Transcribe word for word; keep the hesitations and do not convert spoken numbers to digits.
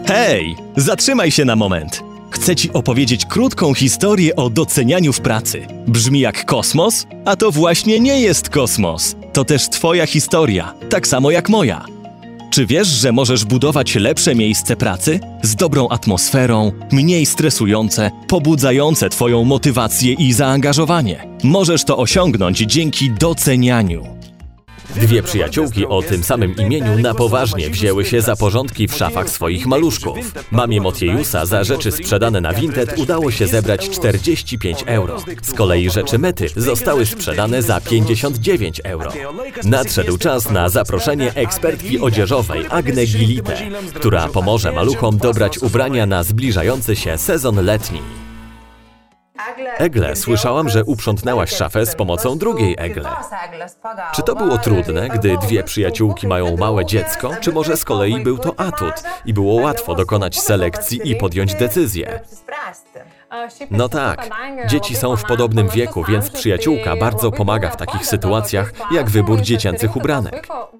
Hej, zatrzymaj się na moment. Chcę ci opowiedzieć krótką historię o docenianiu w pracy. Brzmi jak kosmos? A to właśnie nie jest kosmos. To też twoja historia, tak samo jak moja. Czy wiesz, że możesz budować lepsze miejsce pracy? Z dobrą atmosferą, mniej stresujące, pobudzające twoją motywację i zaangażowanie. Możesz to osiągnąć dzięki docenianiu. Dwie przyjaciółki o tym samym imieniu na poważnie wzięły się za porządki w szafach swoich maluszków. Mamie Motiejusa za rzeczy sprzedane na Vinted udało się zebrać czterdzieści pięć euro. Z kolei rzeczy Mety zostały sprzedane za pięćdziesiąt dziewięć euro. Nadszedł czas na zaproszenie ekspertki odzieżowej Agne Gilite, która pomoże maluchom dobrać ubrania na zbliżający się sezon letni. Egle, słyszałam, że uprzątnęłaś szafę z pomocą drugiej Egle. Czy to było trudne, gdy dwie przyjaciółki mają małe dziecko, czy może z kolei był to atut i było łatwo dokonać selekcji i podjąć decyzję? No tak, dzieci są w podobnym wieku, więc przyjaciółka bardzo pomaga w takich sytuacjach, jak wybór dziecięcych ubranek.